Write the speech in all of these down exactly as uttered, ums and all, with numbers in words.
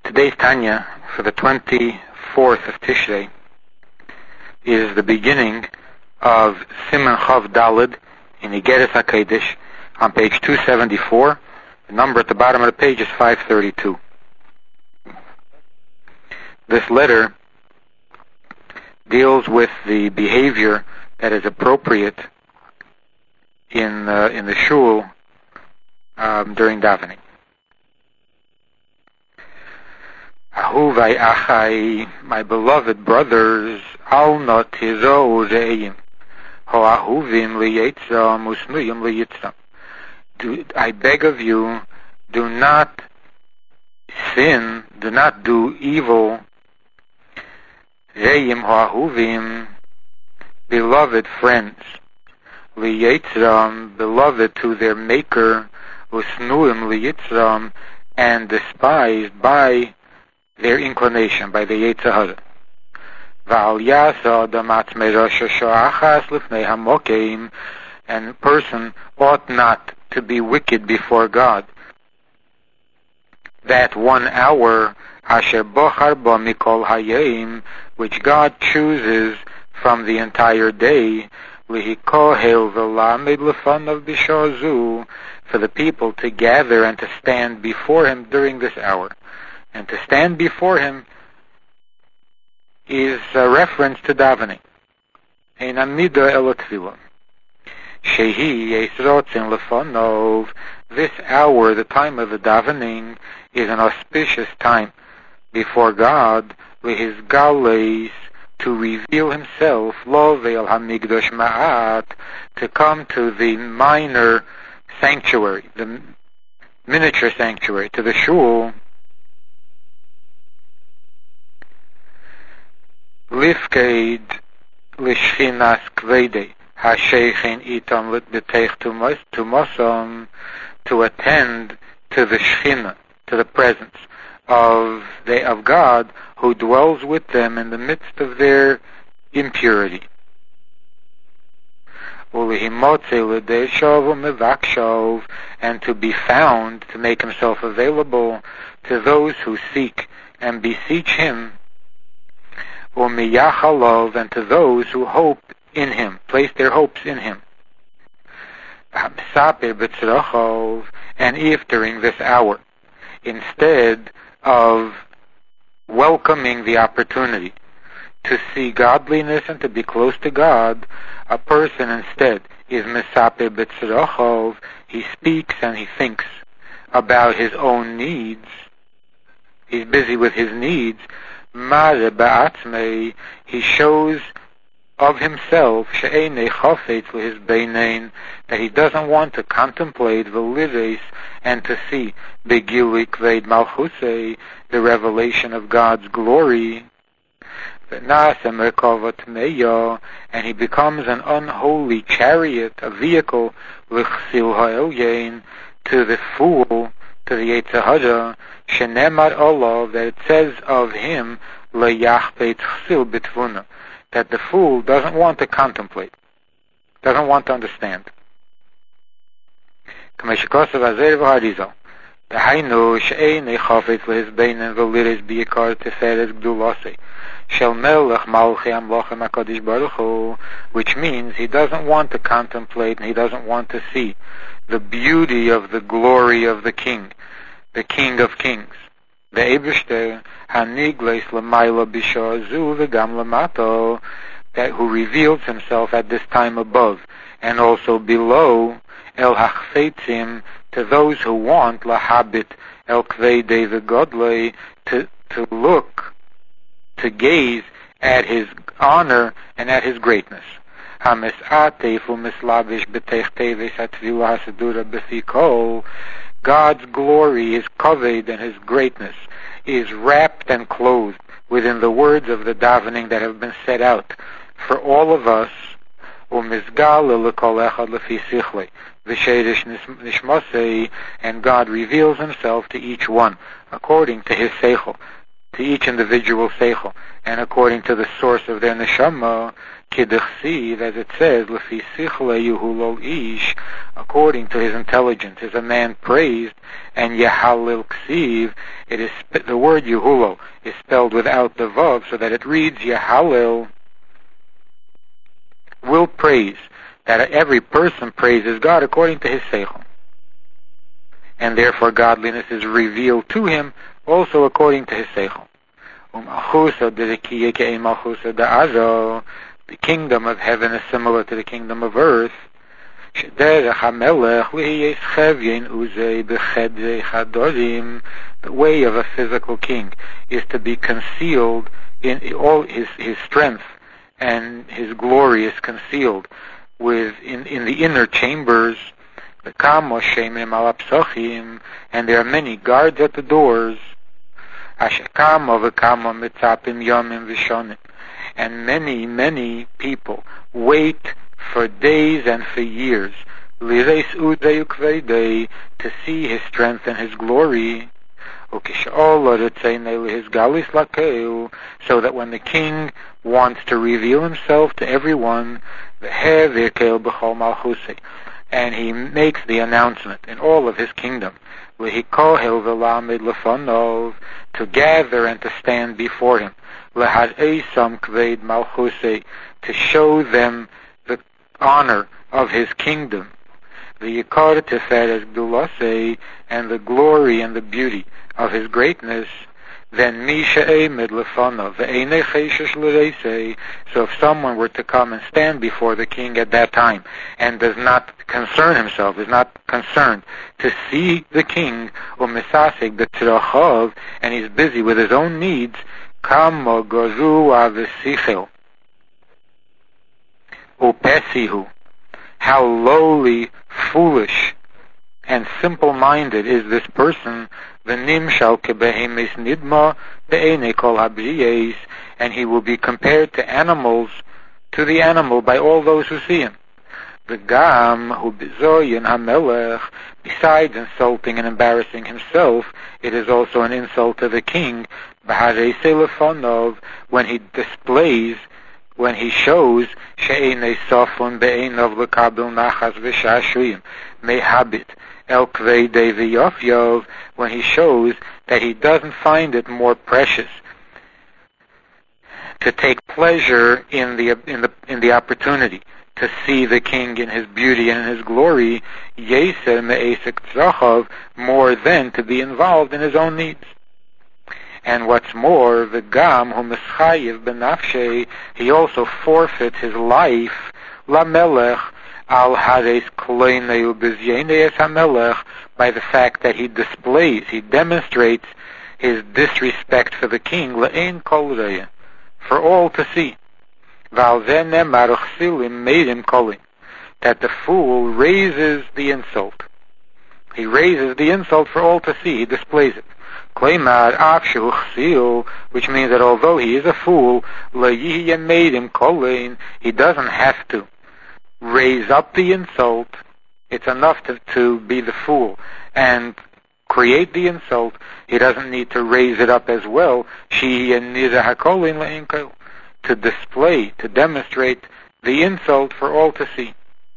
Today's Tanya, for the twenty-fourth of Tishrei, is the beginning of Siman Chav Daled in Igeres HaKodesh on page two seventy-four. The number at the bottom of the page is five thirty-two. This letter deals with the behavior that is appropriate in uh, in the shul um, during davening. Ahuvai achai, my beloved brothers, al not tizou re'im, ho ahuvim liyetzam usnuyim liyitzam. Do I beg of you, do not sin, do not do evil. Re'im ho ahuvim, beloved friends, liyetzam, beloved to their maker, usnuyim liyitzam, and despised by their inclination, by the Yetzer Hara. V'al yasa damat merasha sho'achas lifnei hamokeim, and person ought not to be wicked before God. That one hour, asher bochar ba mikol hayim, which God chooses from the entire day, lihikohel v'lamed lefanav b'shazu, for the people to gather and to stand before Him during this hour. And to stand before Him is a reference to davening. Ein amida el tefillah. Shehi yesrotzin lefanov. This hour, the time of the davening, is an auspicious time before God, with His galeis, to reveal Himself, lo ve'el hamigdosh ma'at, to come to the minor sanctuary, the miniature sanctuary, to the shul, Lifkeid lishchinas kvede hasheichin itam litbeteich tumosom, to attend to the shchina, to the presence of the of God who dwells with them in the midst of their impurity. Ulihimotze l'deishov u'mevakshov, and to be found, to make Himself available to those who seek and beseech Him, u'miyachalov, and to those who hope in Him, place their hopes in Him. And if during this hour, instead of welcoming the opportunity to see godliness and to be close to God, a person instead is mesape b'tzrachov, he speaks and he thinks about his own needs, he's busy with his needs. Mare ba'atzmei, he shows of himself she'enei chafetz le'his beinein, that he doesn't want to contemplate v'lireis, and to see begili kved malchusei, the revelation of God's glory. V'naseh merkava tmeya, and he becomes an unholy chariot, a vehicle l'chsil ha'elyein, to the fool, to the Yetzer Hara, shenemar olav, that it says of him, leyachpeit chsil bitvuna, that the fool doesn't want to contemplate, doesn't want to understand. Kameshikosav azer v'harizal, dehainu she'enei chafetz le'his beinen v'liris b'yikar teferes gdulase, shel melech malchi amlochem HaKadosh Baruch Hu, which means he doesn't want to contemplate and he doesn't want to see the beauty of the glory of the King, the King of Kings, the Eibishter Hanigleis Lamaila Bishazu V'gam Lamato, that who reveals Himself at this time above and also below, El Hachfeitzim, to those who want Lahabit El Kveidei V'godlei, to to look, to gaze at His honor and at His greatness. God's glory, His kavod and His greatness is wrapped and clothed within the words of the davening that have been set out for all of us. And God reveals Himself to each one according to His seichel, to each individual seichel, and according to the source of their neshama, Kidachsiv, as it says, Lefi sichle yuhulol ish, according to his intelligence, is a man praised, and Yehalil Ksiv, it is, the word Yehulo is spelled without the Vav, so that it reads Yehalil, will praise, that every person praises God according to his seichel. And therefore godliness is revealed to him also according to his seichel. The kingdom of heaven is similar to the kingdom of earth. The way of a physical king is to be concealed in all his, his strength, and his glory is concealed with in, in the inner chambers. And there are many guards at the doors. And many, many people wait for days and for years to see his strength and his glory. So that when the king wants to reveal himself to everyone, and he makes the announcement in all of his kingdom, to gather and to stand before him, to show them the honor of his kingdom, the Yikar Tiferes Gdulase, and the glory and the beauty of his greatness, then Misha Emed Lefanov, so if someone were to come and stand before the king at that time and does not concern himself, is not concerned to see the king, Umisasik the Tzrachov, and he's busy with his own needs, Kamo Gozu Avesichel Upesihu, how lowly, foolish, and simple-minded is this person, v'nimshal kebehemes nidma be'enei kol habriyes, and he will be compared to animals, to the animal by all those who see him. V'gam hu bizoyin hamelech, besides insulting and embarrassing himself, it is also an insult to the king, b'harei selefonov, when he displays, when he shows, she'enei sofon be'enav l'kabel nachas v'shashuyim, mehabit, El Kvei Yov, when he shows that he doesn't find it more precious to take pleasure in the in the in the opportunity to see the king in his beauty and in his glory, Yeser Me'esek Tzachov, more than to be involved in his own needs. And what's more, the Gam Hu Mischayev Benafshe, he also forfeits his life, La Melech, Al Hares Kloineu Bizyenees HaMelech, by the fact that he displays, he demonstrates his disrespect for the king, Le'ein Kol Reya, for all to see. Val Zene Maruch Silim Meirim Kolim, that the fool raises the insult. He raises the insult for all to see, he displays it. Kleimar Afshu Chsil, which means that although he is a fool, Le'yihye Meirim Kolim, he doesn't have to raise up the insult. It's enough to, to be the fool and create the insult. He doesn't need to raise it up as well. To display, to demonstrate the insult for all to see.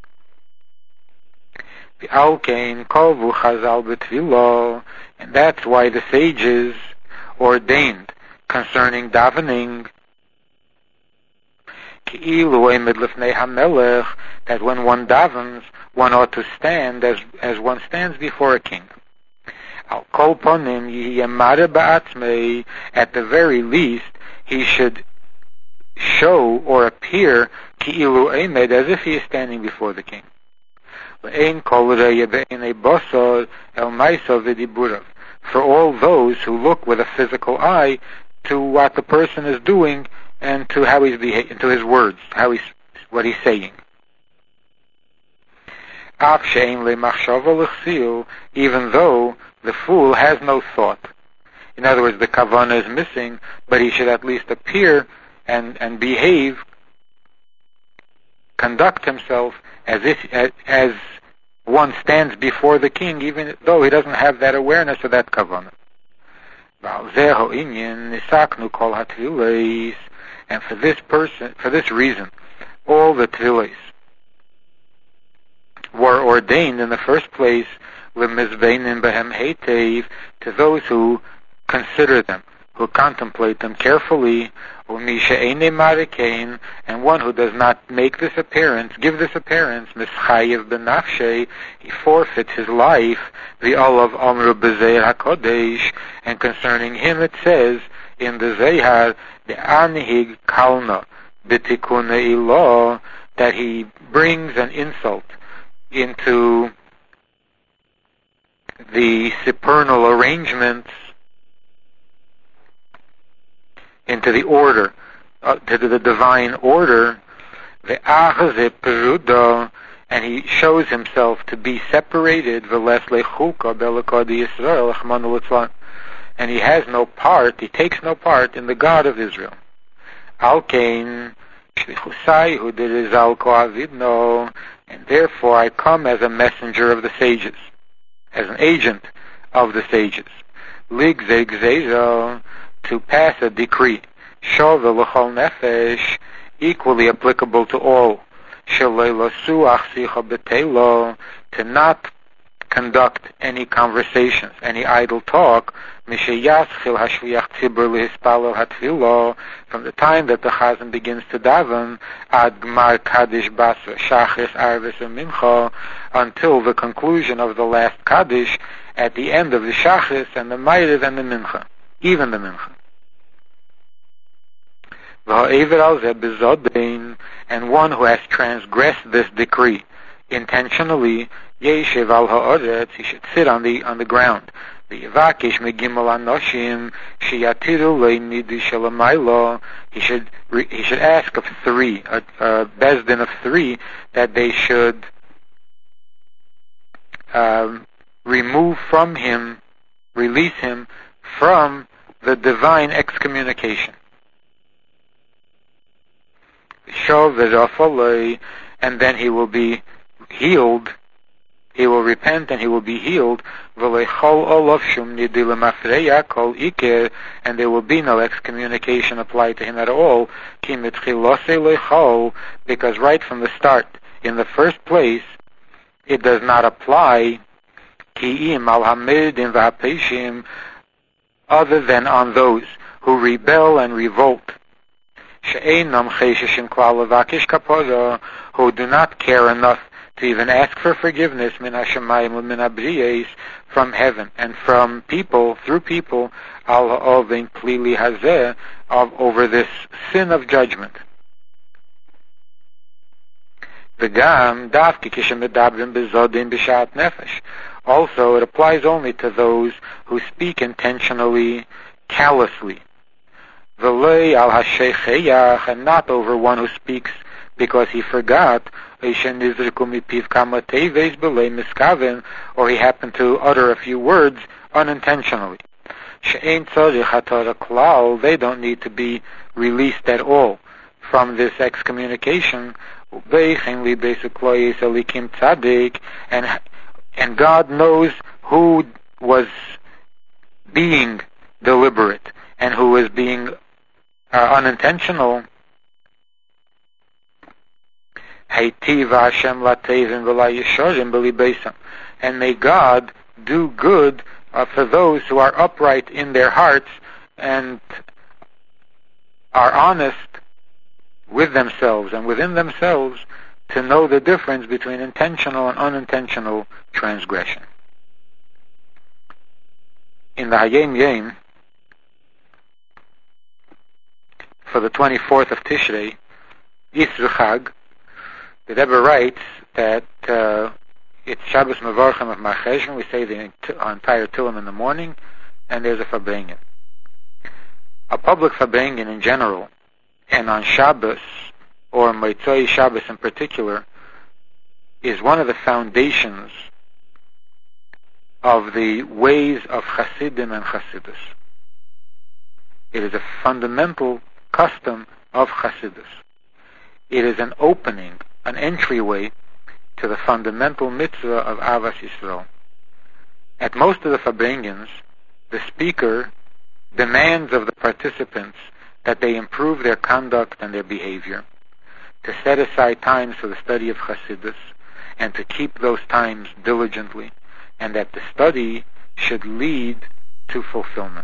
And that's why the sages ordained concerning davening, that when one davens, one ought to stand as as one stands before a king. At the very least, he should show or appear as if he is standing before the king. For all those who look with a physical eye to what the person is doing and to how he's behaving, to his words, how he's, what he's saying. Even though the fool has no thought. In other words, the kavanah is missing, but he should at least appear and, and behave, conduct himself as if as, as one stands before the king, even though he doesn't have that awareness of that kavanah. And for this person, for this reason, all the tefillos were ordained in the first place lemizveinim behem heitev, to those who consider them, who contemplate them carefully, umisha eine marikein, and one who does not make this appearance, give this appearance, mischayev benafshe, he forfeits his life, the olav amru bezeir hakodesh, and concerning him it says in the Zehar, the anhig kalna b'tikune ilah, that he brings an insult into the supernal arrangements, into the order, uh, to the divine order, the achze perudo, and he shows himself to be separated, v'les lechuka belakadi Yisrael, achmanu litzlan, and he has no part, he takes no part in the God of Israel. Alkein shlichusai hu derizal koavidno, and therefore I come as a messenger of the sages, as an agent of the sages. Lig zegzezo, to pass a decree, shova l'chol nefesh, equally applicable to all, shalei lasu achsicha betelo, to not conduct any conversations, any idle talk, misheyaschil hashliach tzibur lehispalel hatfilo, from the time that the chazan begins to daven, ad gmar kaddish basra shachris arvis mincha, until the conclusion of the last kaddish, at the end of the shachris and the ma'ariv and the mincha, even the mincha. And one who has transgressed this decree intentionally, yeshiv al ha'oretz, he should sit on the on the ground. V'yivakish megimel anoshim sheyatiru le'nidi shalamaylo. He should he should ask of three, a, a bezdin of three, that they should um, remove from him, release him from the divine excommunication. And then he will be healed, he will repent and he will be healed, and there will be no excommunication applied to him at all, because right from the start, in the first place, it does not apply other than on those who rebel and revolt, who do not care enough to even ask for forgiveness from heaven and from people, through people, of over this sin of judgment. Also, it applies only to those who speak intentionally, callously, and not over one who speaks because he forgot, or he happened to utter a few words unintentionally. They don't need to be released at all from this excommunication. And, and God knows who was being deliberate and who was being uh, unintentional. And may God do good uh, for those who are upright in their hearts and are honest with themselves and within themselves to know the difference between intentional and unintentional transgression. In the Hayom Yom, for the twenty-fourth of Tishrei, Yisru Chag, the Rebbe writes that uh, it's Shabbos Mevorchim of Marcheshvan. We say the entire Tehillim in the morning, and there's a Farbrengen. A public Farbrengen in general, and on Shabbos, or Motzei Shabbos in particular, is one of the foundations of the ways of Chasidim and Chasidus. It is a fundamental custom of Chasidus. It is an opening, an entryway to the fundamental mitzvah of Avas Yisrael. At most of the Farbrengens, the speaker demands of the participants that they improve their conduct and their behavior. to set aside times for the study of Chassidus, and to keep those times diligently, and that the study should lead to fulfillment.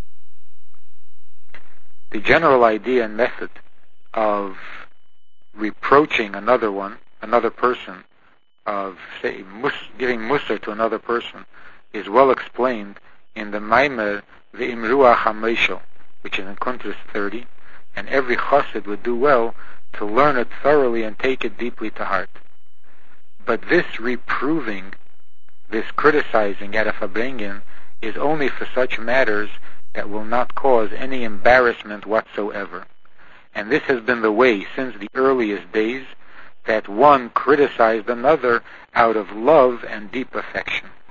The general idea and method of reproaching another one, another person, of say mus, giving musar to another person, is well explained in the Maimer Ve'imruach HaMeishel, which is in Kuntres thirty, and every chassid would do well to learn it thoroughly and take it deeply to heart. But this reproving, this criticizing at a fabrengen, is only for such matters that will not cause any embarrassment whatsoever. And this has been the way since the earliest days, that one criticized another out of love and deep affection.